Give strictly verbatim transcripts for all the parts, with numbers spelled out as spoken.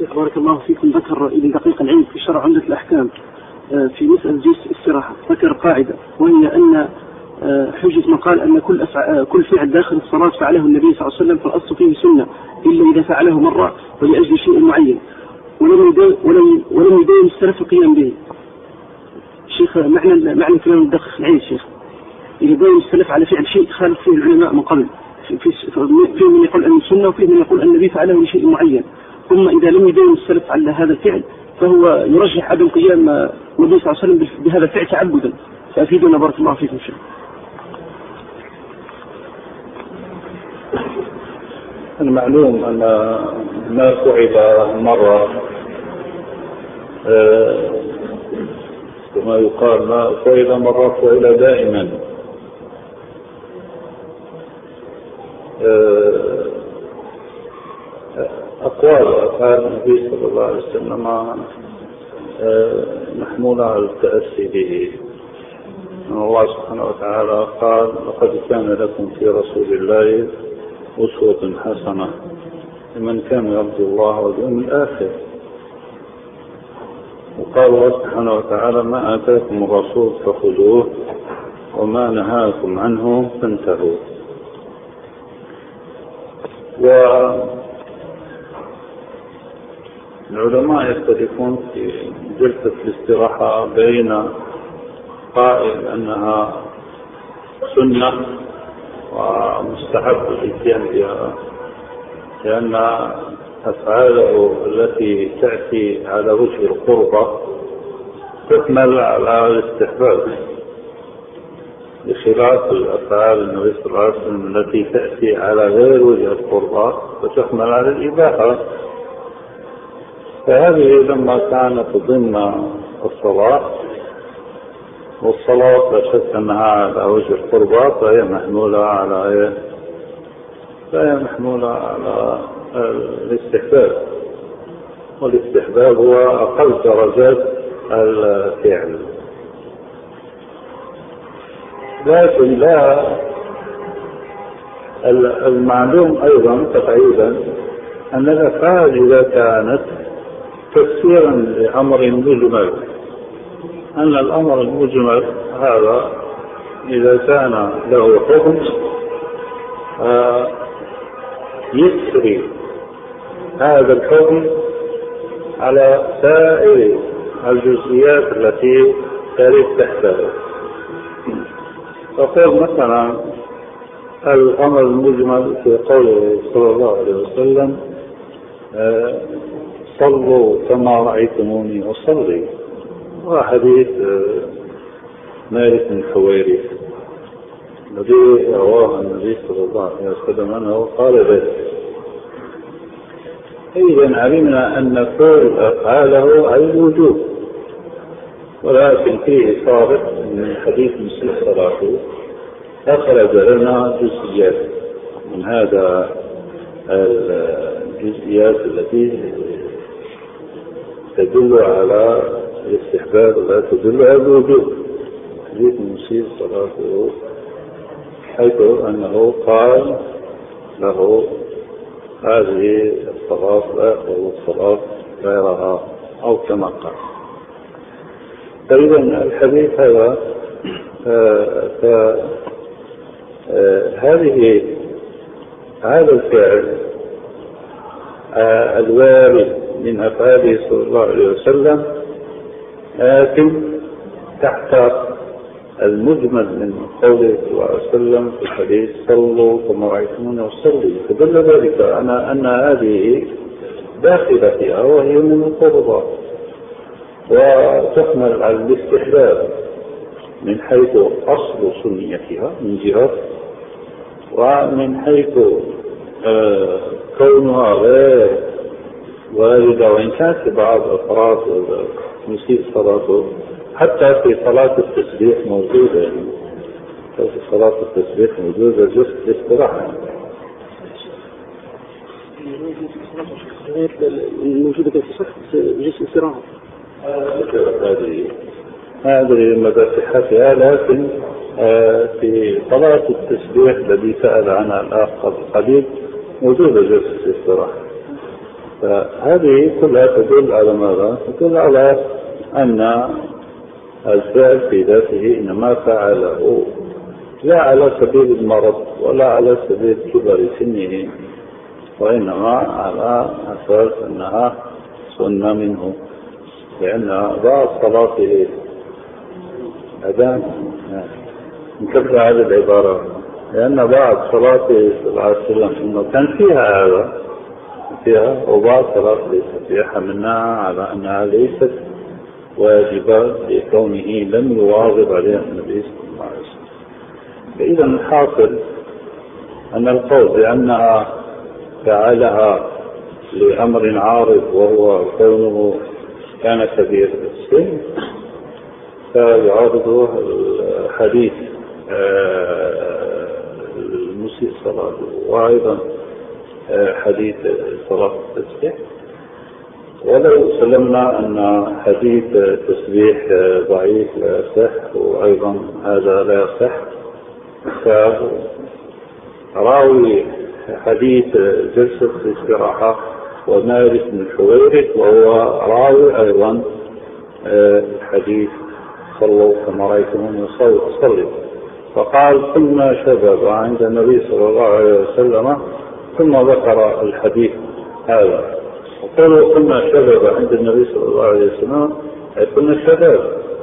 شيخ بارك الله فيكم، ذكر ابن دقيق العيد في شرع عمدة الأحكام في مسألة جلسة الاستراحة، ذكر قاعدة وهي أن حجة من قال أن كل كل فعل داخل الصلاة فعله النبي صلى الله عليه وسلم فالأصل فيه سنة إلا إذا فعله مرة ولأجل شيء معين ولم يدين ولم ولم يدين السلف القيام به. شيخ معنى معنى كلام الدقيق العيد شيخ، إذا دين السلف على فعل شيء خالف فيه العلماء من قبل، في في من يقول أن السنة وفيه من يقول أن النبي فعله لشيء معين، ثم إذا لم يدين السلف على هذا الفعل فهو يرجح عدم قيام النبي صلى الله عليه وسلم بهذا الفعل تعبدا. فأفيدنا بارك الله فيكم شيخ. المعلوم أن ما فعل مرة كما يقال ما فعل مرة فعل دائما. أقوال وأفعال النبي صلى الله عليه وسلم محمولة على التأسي به. الله سبحانه وتعالى قال: لقد كان لكم في رسول الله أسوة حسنة لمن كان يرجو الله واليوم الآخر. وقال الله سبحانه وتعالى: ما آتاكم الرسول فخذوه وما نهاكم عنه فانتهوا. والعلماء يختلفون في جلسة الاستراحة بين قائل أنها سنة ومستحب الاتيان بها، لأن أفعاله التي تأتي على وجه القربة تحمل على الاستحباب، بخلاف الأفعال النبي صلى الله عليه وسلم التي تأتي على غير وجه القربة فتحمل على الإباحة. فهذه لما كانت ضمن الصلاة، والصلاة لا شك أنها على وجه القربة فهي محمولة على فهي محمولة على الاستحباب، والاستحباب هو أقل درجات الفعل. لكن لا المعلوم أيضا تقريبا أن الأفعال إذا كانت تفسيرا لأمر مجمل، أن الأمر المجمل هذا إذا كان له حكم يسري هذا الحكم على سائر الجزئيات التي ترد تحتها. فقال مثلا الأمر المجمل في قوله صلى الله عليه وسلم: صلوا كما رأيتموني أصلي، وحديث مالك بن حويرث الذي رواه النبي صلى الله عليه وسلم أنه قال ذلك. إذن علمنا أن كل أفعاله على الوجوب، ولكن فيه صارت من حديث مسلم صلاته أخرج لنا جزئيات من هذا الجزئيات التي تدل على الاستحباب ولا تدل على الوجوب. حديث مسلم صلاته حيث أنه قال له: هذه الصلاة لا يقبل الصلاة غيرها، أو كما قال. تقريبا الحديث هذا هذه هذا الفعل الوارد من أفعاله صلى الله عليه وسلم لكن تحت المجمل من قوله صلى الله عليه وسلم في الحديث: صلوا كما رأيتموني أصلي. فدل ذلك على أن هذه داخلة فيها وهي من القربات، وتحمل على الاستحباب من حيث أصل سنيتها من جهة، ومن حيث آه كونها غير واردة، وإن كانت في بعض أفراد مسيء صلاته حتى في صلاة التسبيح موجودة، يعني في صلاة التسبيح موجودة جزء الاستراحة موجودة في صحة جزء الاستراحة. هذه ما أدري مدى صحتها، لكن في صلاة التسبيح الذي سأل عنها الأخ قبل قليل موجودة جلسة الاستراحة. فهذه كلها تدل على ماذا؟ تدل على أن الفعل في ذاته إنما فعله لا على سبيل المرض ولا على سبيل كبر سنه، وإنما على أساس أنها سنة منه، لأن بعض صلاته أذان نكبر هذه العبارة، لأن بعض صلاته صلى الله عليه وسلم إنه كان فيها هذا فيها، وبعض صلاته ليس فيها، حملناها على أنها ليست واجبة لكونه لم يواظب عليها النبي صلى الله عليه وسلم. فإذا الحاصل أن القول بأنها فعلها لأمر عارض وهو كونه كان كبير السن، فيعارضه الحديث المسيء صلاته، وأيضا حديث صلاة التسبيح. ولو سلمنا أن حديث التسبيح ضعيف لا يصح، وأيضا هذا لا يصح، فراوي حديث جلسة الاستراحة ومالك بن الحويرث، وهو راوي أيضا الحديث صلوا كما رأيتموني أصلي، فقال كنا شباب عند النبي صلى الله عليه وسلم، ثم ذكر الحديث هذا وقالوا كنا شباب عند النبي صلى الله عليه وسلم، أي كنا شباب.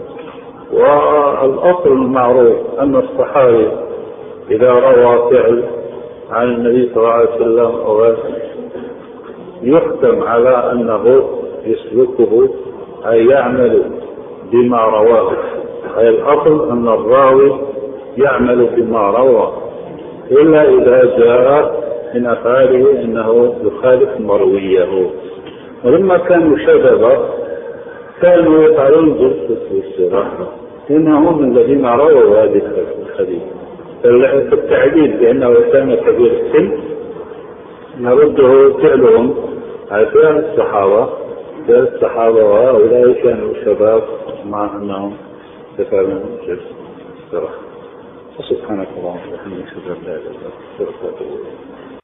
والأصل المعروف أن الصحابي إذا روى فعل عن النبي صلى الله عليه وسلم يحكم على أنه يسلكه أي يعمل بما رواه، أي الأصل أن الراوي يعمل بما روى، إلا إذا جاء من أفعاله أنه يخالف مرويه. ولما كانوا شبابا كانوا يفعلون جلسة الاستراحة، إنهم من الذين رووا هذه الحديث. فالتعديل بأنه كان كبير السن نرده فعلهم على فعل الصحابة، فعل الصحابة وهؤلاء كانوا شباب مع أنهم يفعلون جلسة الاستراحة. سبحانك اللهم وبحمدك، اشهد ان لا اله الا انت، استغفرك.